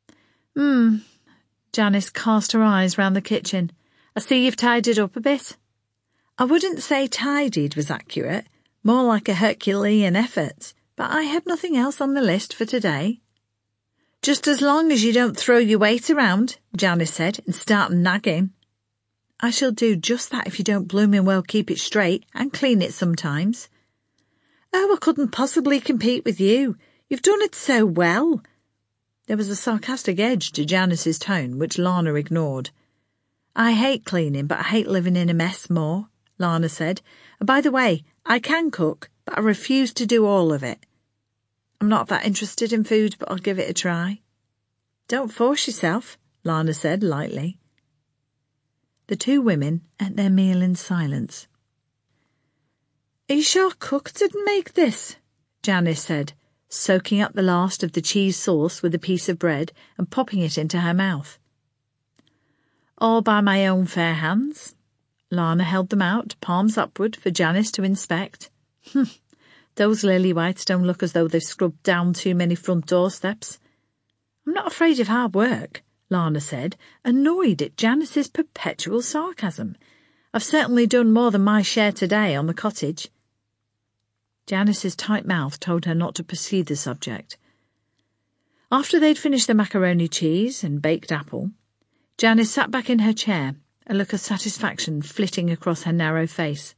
Hmm. Janice cast her eyes round the kitchen. I see you've tidied up a bit. I wouldn't say tidied was accurate, more like a Herculean effort, but I had nothing else on the list for today. Just as long as you don't throw your weight around, Janice said, and start nagging. I shall do just that if you don't blooming well keep it straight and clean it sometimes. Oh, I couldn't possibly compete with you. You've done it so well. There was a sarcastic edge to Janice's tone, which Lana ignored. I hate cleaning, but I hate living in a mess more, Lana said. And by the way, I can cook, but I refuse to do all of it. I'm not that interested in food, but I'll give it a try. Don't force yourself, Lana said lightly. The two women ate their meal in silence. Are you sure Cook didn't make this? Janice said, soaking up the last of the cheese sauce with a piece of bread and popping it into her mouth. All by my own fair hands. Lana held them out, palms upward, for Janice to inspect. Those lily whites don't look as though they've scrubbed down too many front doorsteps. I'm not afraid of hard work, Lana said, annoyed at Janice's perpetual sarcasm. I've certainly done more than my share today on the cottage. Janice's tight mouth told her not to pursue the subject. After they'd finished the macaroni cheese and baked apple, Janice sat back in her chair, a look of satisfaction flitting across her narrow face.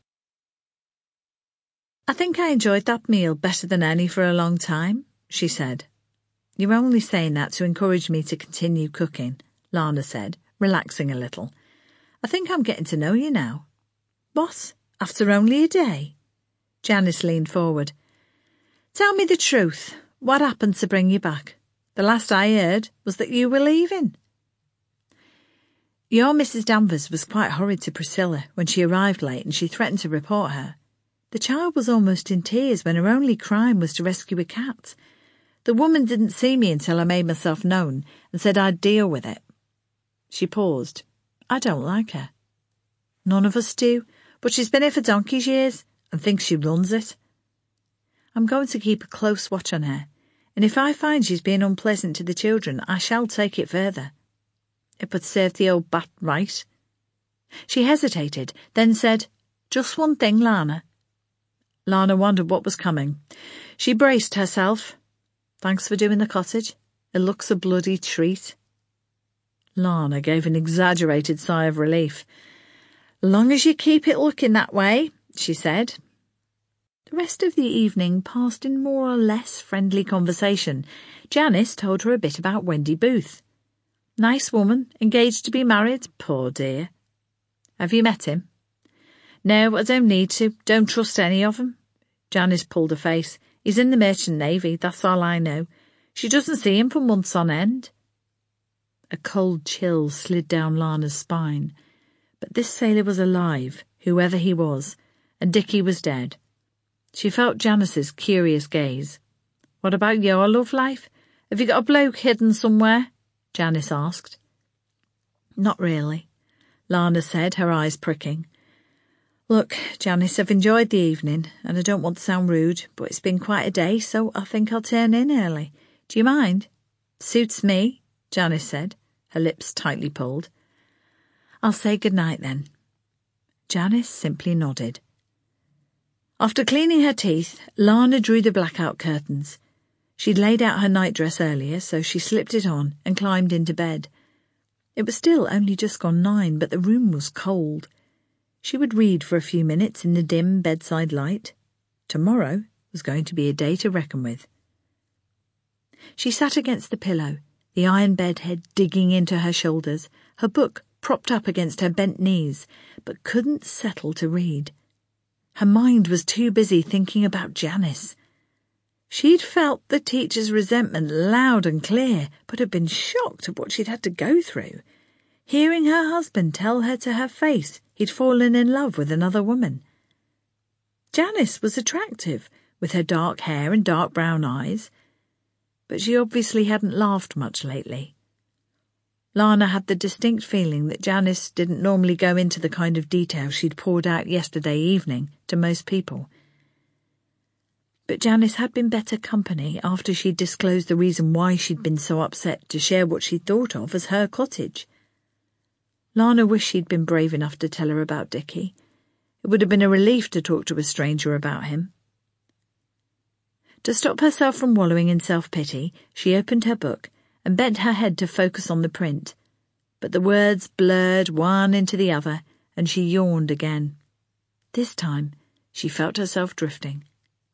I think I enjoyed that meal better than any for a long time, she said. You're only saying that to encourage me to continue cooking, Lana said, relaxing a little. I think I'm getting to know you now. What? After only a day? Janice leaned forward. Tell me the truth. What happened to bring you back? The last I heard was that you were leaving. Your Missus Danvers was quite horrid to Priscilla when she arrived late and she threatened to report her. The child was almost in tears when her only crime was to rescue a cat. The woman didn't see me until I made myself known and said I'd deal with it. She paused. I don't like her. None of us do, but she's been here for donkey's years and thinks she runs it. I'm going to keep a close watch on her, and if I find she's being unpleasant to the children, I shall take it further. It would serve the old bat right. She hesitated, then said, Just one thing, Lana. Lana wondered what was coming. She braced herself. Thanks for doing the cottage. It looks a bloody treat. Lana gave an exaggerated sigh of relief. Long as you keep it looking that way, she said. The rest of the evening passed in more or less friendly conversation. Janice told her a bit about Wendy Booth. Nice woman, engaged to be married, poor dear. Have you met him? No, I don't need to. Don't trust any of them. Janice pulled a face. He's in the Merchant Navy, that's all I know. She doesn't see him for months on end. A cold chill slid down Lana's spine. But this sailor was alive, whoever he was, and Dickie was dead. She felt Janice's curious gaze. What about your love life? Have you got a bloke hidden somewhere? Janice asked. Not really, Lana said, her eyes pricking. Look, Janice, I've enjoyed the evening, and I don't want to sound rude, but it's been quite a day, so I think I'll turn in early. Do you mind? Suits me, Janice said, her lips tightly pulled. I'll say good night then. Janice simply nodded. After cleaning her teeth, Lana drew the blackout curtains. She'd laid out her nightdress earlier, so she slipped it on and climbed into bed. It was still only just gone nine, but the room was cold. She would read for a few minutes in the dim bedside light. Tomorrow was going to be a day to reckon with. She sat against the pillow, the iron bed head digging into her shoulders, her book propped up against her bent knees, but couldn't settle to read. Her mind was too busy thinking about Janice. She'd felt the teacher's resentment loud and clear, but had been shocked at what she'd had to go through. Hearing her husband tell her to her face he'd fallen in love with another woman. Janice was attractive, with her dark hair and dark brown eyes, but she obviously hadn't laughed much lately. Lana had the distinct feeling that Janice didn't normally go into the kind of detail she'd poured out yesterday evening to most people. but Janice had been better company after she'd disclosed the reason why she'd been so upset to share what she'd thought of as her cottage. Lana wished she'd been brave enough to tell her about Dickie. It would have been a relief to talk to a stranger about him. To stop herself from wallowing in self-pity, she opened her book and bent her head to focus on the print, but the words blurred one into the other, and she yawned again. This time, she felt herself drifting.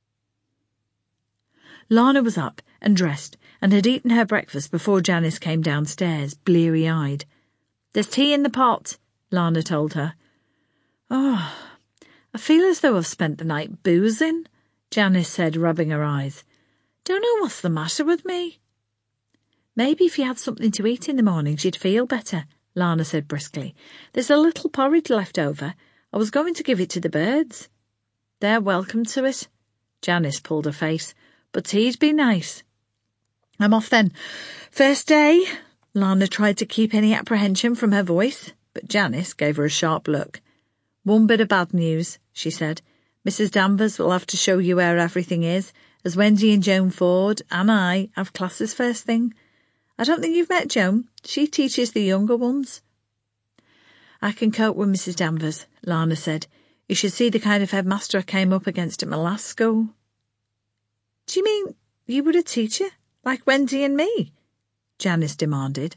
Lana was up and dressed and had eaten her breakfast before Janice came downstairs, bleary-eyed. "There's tea in the pot," Lana told her. "Oh, I feel as though I've spent the night boozing," Janice said, rubbing her eyes. "Don't know what's the matter with me." "Maybe if you had something to eat in the mornings you'd feel better," Lana said briskly. "There's a little porridge left over. I was going to give it to the birds." "They're welcome to it." Janice pulled her face. "But tea'd be nice." "I'm off then. First day." Lana tried to keep any apprehension from her voice, but Janice gave her a sharp look. "One bit of bad news," she said. "Missus Danvers will have to show you where everything is, as Wendy and Joan Ford and I have classes first thing. I don't think you've met Joan. She teaches the younger ones." "I can cope with Missus Danvers," Lana said. "You should see the kind of headmaster I came up against at my last school." "Do you mean you were a teacher, like Wendy and me?" Janice demanded.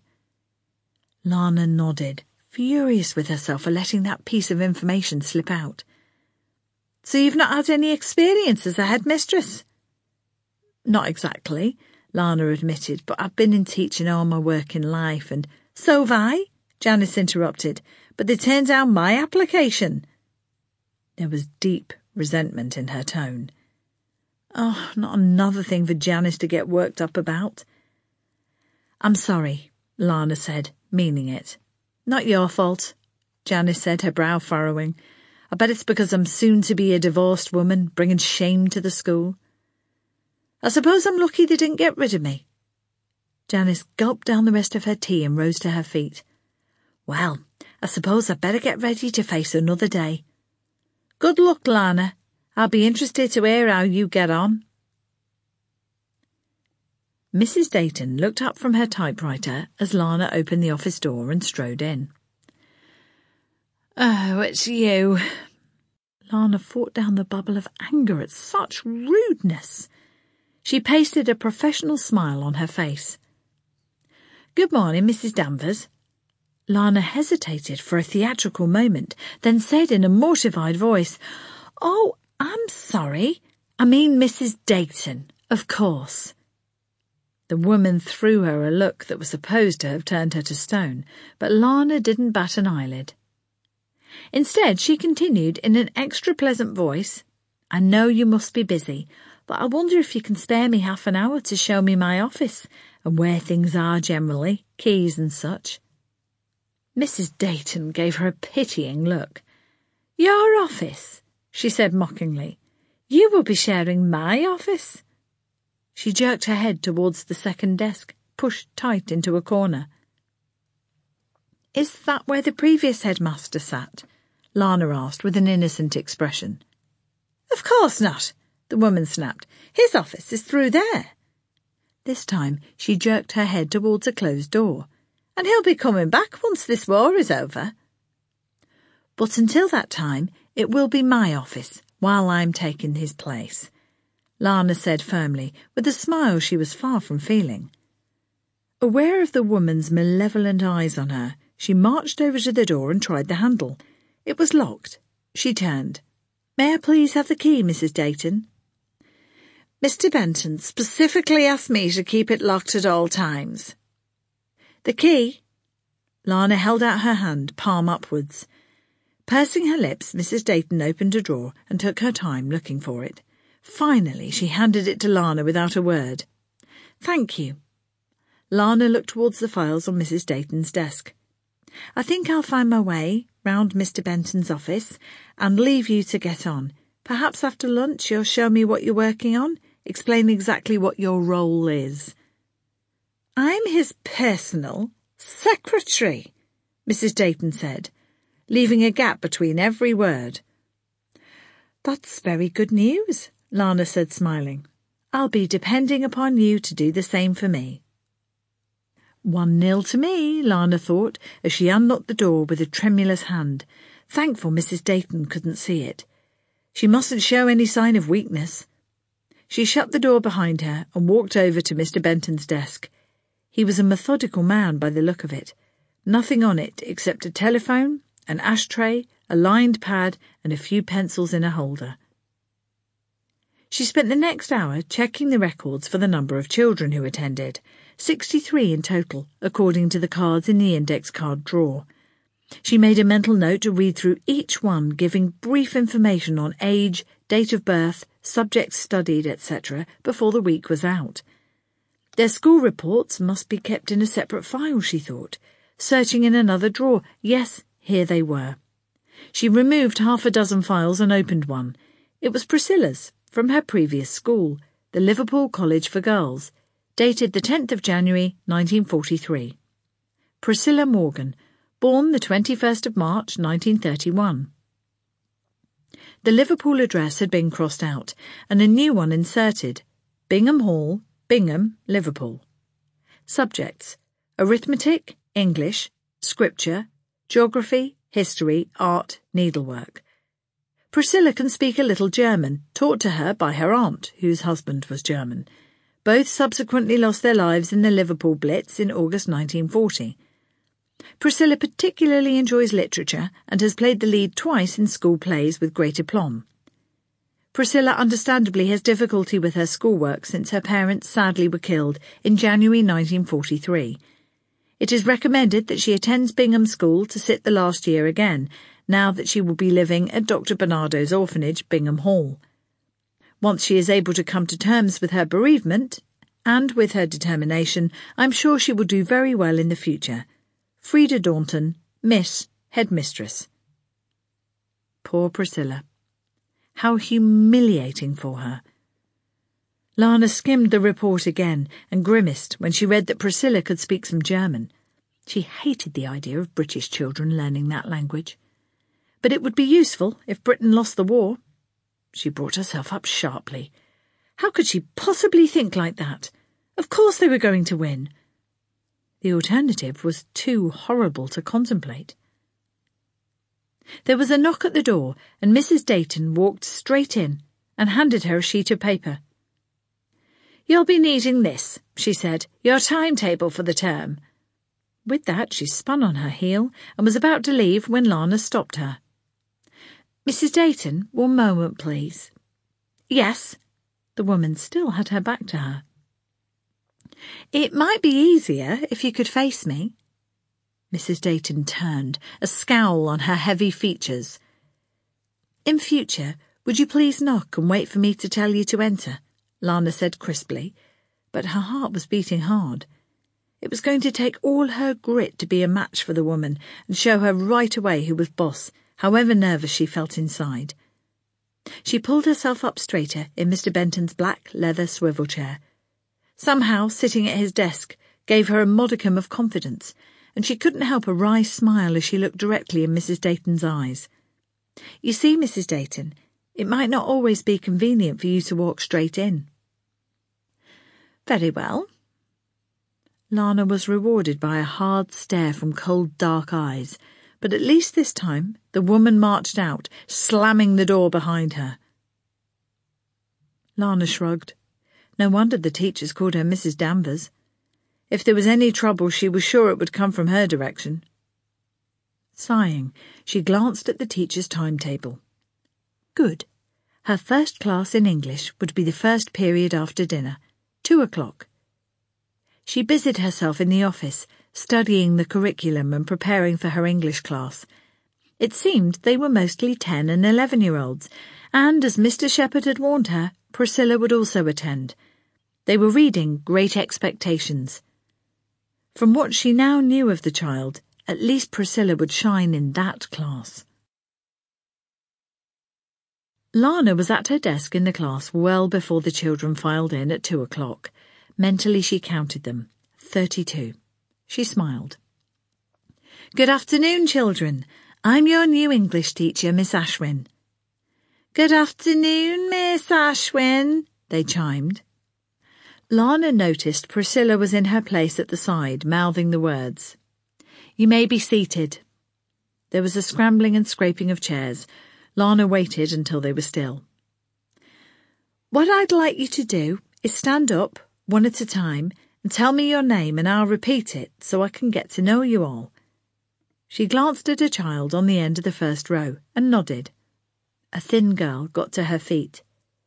Lana nodded, furious with herself for letting that piece of information slip out. "So you've not had any experience as a headmistress?" "Not exactly," Lana admitted, "but I've been in teaching all my working life, and—" "So have I," Janice interrupted, "but they turned down my application." There was deep resentment in her tone. Oh, not another thing for Janice to get worked up about. "I'm sorry," Lana said, meaning it. "Not your fault," Janice said, her brow furrowing. "I bet it's because I'm soon to be a divorced woman, bringing shame to the school. I suppose I'm lucky they didn't get rid of me." Janice gulped down the rest of her tea and rose to her feet. "Well, I suppose I'd better get ready to face another day. Good luck, Lana. I'll be interested to hear how you get on." Missus Dayton looked up from her typewriter as Lana opened the office door and strode in. "Oh, it's you." Lana fought down the bubble of anger at such rudeness. She pasted a professional smile on her face. "Good morning, Missus Danvers." Lana hesitated for a theatrical moment, then said in a mortified voice, "Oh, I'm sorry. I mean Missus Dayton, of course." The woman threw her a look that was supposed to have turned her to stone, but Lana didn't bat an eyelid. Instead, she continued in an extra pleasant voice, "I know you must be busy, but I wonder if you can spare me half an hour to show me my office and where things are generally, keys and such." Missus Dayton gave her a pitying look. "Your office?" she said mockingly. "You will be sharing my office?" She jerked her head towards the second desk, pushed tight into a corner. "Is that where the previous headmaster sat?" Lana asked with an innocent expression. "Of course not," the woman snapped. "His office is through there." This time she jerked her head towards a closed door. "And he'll be coming back once this war is over." "But until that time, it will be my office, while I'm taking his place," Lana said firmly, with a smile she was far from feeling. Aware of the woman's malevolent eyes on her, she marched over to the door and tried the handle. It was locked. She turned. "May I please have the key, Missus Dayton?" "Mister Benton specifically asked me to keep it locked at all times." "The key?" Lana held out her hand, palm upwards. Pursing her lips, Missus Dayton opened a drawer and took her time looking for it. Finally, she handed it to Lana without a word. "Thank you." Lana looked towards the files on Missus Dayton's desk. "I think I'll find my way round Mister Benton's office and leave you to get on. Perhaps after lunch you'll show me what you're working on, explain exactly what your role is." "I'm his personal secretary," Missus Dayton said, leaving a gap between every word. "That's very good news," Lana said, smiling. I'll be depending upon you to do the same for me. One nil to me, Lana thought, as she unlocked the door with a tremulous hand, thankful Missus Dayton couldn't see it. She mustn't show any sign of weakness. She shut the door behind her and walked over to Mister Benton's desk. He was a methodical man by the look of it. Nothing on it except a telephone, an ashtray, a lined pad, and a few pencils in a holder. She spent the next hour checking the records for the number of children who attended, sixty-three in total, according to the cards in the index card drawer. She made a mental note to read through each one, giving brief information on age, date of birth, subjects studied, et cetera, before the week was out. Their school reports must be kept in a separate file, she thought. Searching in another drawer, yes, here they were. She removed half a dozen files and opened one. It was Priscilla's, from her previous school, the Liverpool College for Girls, dated the tenth of January, nineteen forty-three. Priscilla Morgan, born the twenty-first of March, nineteen thirty-one. The Liverpool address had been crossed out, and a new one inserted. Bingham Hall, Bingham, Liverpool. Subjects: arithmetic, English, scripture, geography, history, art, needlework. Priscilla can speak a little German, taught to her by her aunt, whose husband was German. Both subsequently lost their lives in the Liverpool Blitz in August nineteen forty. Priscilla particularly enjoys literature and has played the lead twice in school plays with great aplomb. Priscilla understandably has difficulty with her schoolwork since her parents sadly were killed in January nineteen forty-three. It is recommended that she attends Bingham School to sit the last year again, now that she will be living at Doctor Barnardo's orphanage, Bingham Hall. Once she is able to come to terms with her bereavement, and with her determination, I'm sure she will do very well in the future. Frida Daunton, Miss Headmistress. Poor Priscilla. How humiliating for her. Lana skimmed the report again and grimaced when she read that Priscilla could speak some German. She hated the idea of British children learning that language. But it would be useful if Britain lost the war. She brought herself up sharply. How could she possibly think like that? Of course they were going to win. The alternative was too horrible to contemplate. There was a knock at the door, and Missus Dayton walked straight in and handed her a sheet of paper. "You'll be needing this," she said, "your timetable for the term." With that she spun on her heel and was about to leave when Lana stopped her. "Missus Dayton, one moment, please." "Yes." The woman still had her back to her. "It might be easier if you could face me." Missus Dayton turned, a scowl on her heavy features. "In future, would you please knock and wait for me to tell you to enter?" Lana said crisply, but her heart was beating hard. It was going to take all her grit to be a match for the woman and show her right away who was boss, however nervous she felt inside. She pulled herself up straighter in Mister Benton's black leather swivel chair. Somehow, sitting at his desk gave her a modicum of confidence, and she couldn't help a wry smile as she looked directly in Missus Dayton's eyes. "You see, Missus Dayton, it might not always be convenient for you to walk straight in." "Very well." Lana was rewarded by a hard stare from cold, dark eyes, but at least this time the woman marched out, slamming the door behind her. Lana shrugged. No wonder the teachers called her Missus Danvers. If there was any trouble, she was sure it would come from her direction. Sighing, she glanced at the teacher's timetable. Good. Her first class in English would be the first period after dinner, two o'clock. She busied herself in the office, studying the curriculum and preparing for her English class. It seemed they were mostly ten and eleven-year-olds, and, as Mister Shepherd had warned her, Priscilla would also attend. They were reading Great Expectations. From what she now knew of the child, at least Priscilla would shine in that class. Lana was at her desk in the class well before the children filed in at two o'clock. Mentally she counted them. Thirty-two. She smiled. "Good afternoon, children. I'm your new English teacher, Miss Ashwin." Good afternoon, Miss Ashwin, they chimed. Lana noticed Priscilla was in her place at the side, mouthing the words. You may be seated. There was a scrambling and scraping of chairs. Lana waited until they were still. What I'd like you to do is stand up, one at a time, and tell me your name and I'll repeat it so I can get to know you all. She glanced at a child on the end of the first row and nodded. A thin girl got to her feet.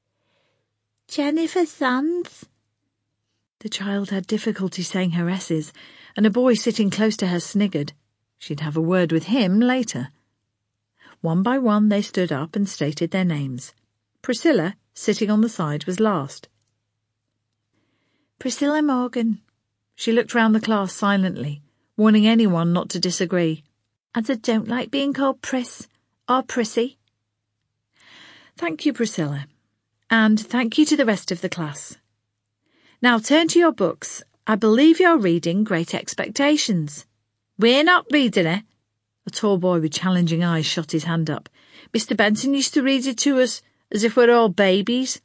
Jennifer Sands. The child had difficulty saying her S's, and a boy sitting close to her sniggered. She'd have a word with him later. One by one they stood up and stated their names. Priscilla, sitting on the side, was last. Priscilla Morgan. She looked round the class silently, warning anyone not to disagree. And I don't like being called Pris or Prissy. Thank you, Priscilla. And thank you to the rest of the class. Now turn to your books. I believe you're reading Great Expectations. We're not reading it. A tall boy with challenging eyes shot his hand up. Mister Benson used to read it to us as if we're all babies.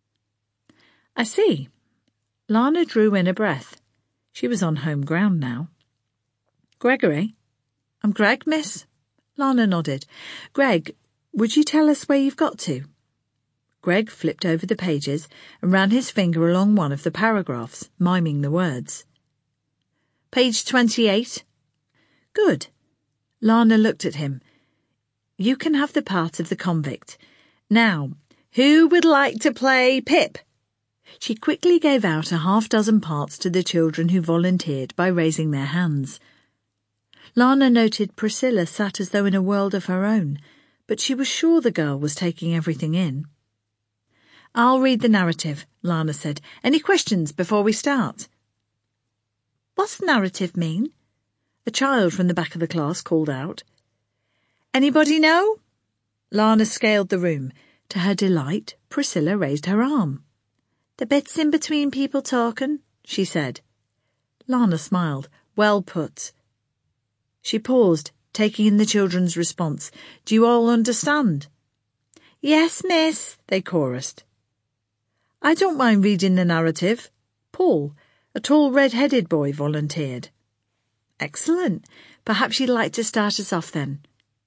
I see. Lana drew in a breath. She was on home ground now. Gregory? I'm Greg, miss. Lana nodded. Greg, would you tell us where you've got to? Greg flipped over the pages and ran his finger along one of the paragraphs, miming the words. Page twenty-eight. Good. Lana looked at him. You can have the part of the convict. Now, who would like to play Pip? She quickly gave out a half dozen parts to the children who volunteered by raising their hands. Lana noted Priscilla sat as though in a world of her own, but she was sure the girl was taking everything in. I'll read the narrative, Lana said. Any questions before we start? What's narrative mean? A child from the back of the class called out. Anybody know? Lana scaled the room. To her delight, Priscilla raised her arm. The bits in between people talking, she said. Lana smiled. Well put. She paused, taking in the children's response. Do you all understand? Yes, miss, they chorused. I don't mind reading the narrative. Paul, a tall red-headed boy, volunteered. Excellent. Perhaps you'd like to start us off then.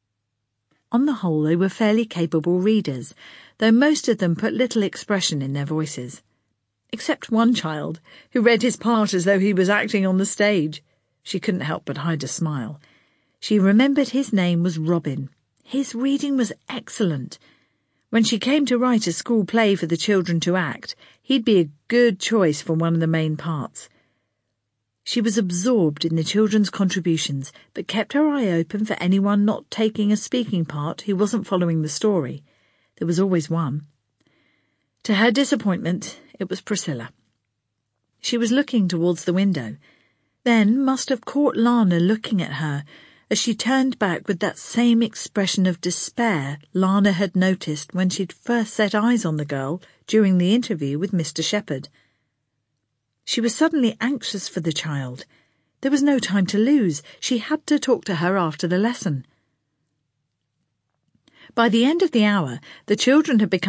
On the whole, they were fairly capable readers, though most of them put little expression in their voices. Except one child, who read his part as though he was acting on the stage. She couldn't help but hide a smile. She remembered his name was Robin. His reading was excellent. When she came to write a school play for the children to act, he'd be a good choice for one of the main parts. She was absorbed in the children's contributions, but kept her eye open for anyone not taking a speaking part who wasn't following the story. There was always one. To her disappointment, it was Priscilla. She was looking towards the window, then must have caught Lana looking at her as she turned back with that same expression of despair Lana had noticed when she'd first set eyes on the girl during the interview with Mister Shepherd. She was suddenly anxious for the child. There was no time to lose. She had to talk to her after the lesson. By the end of the hour, the children had become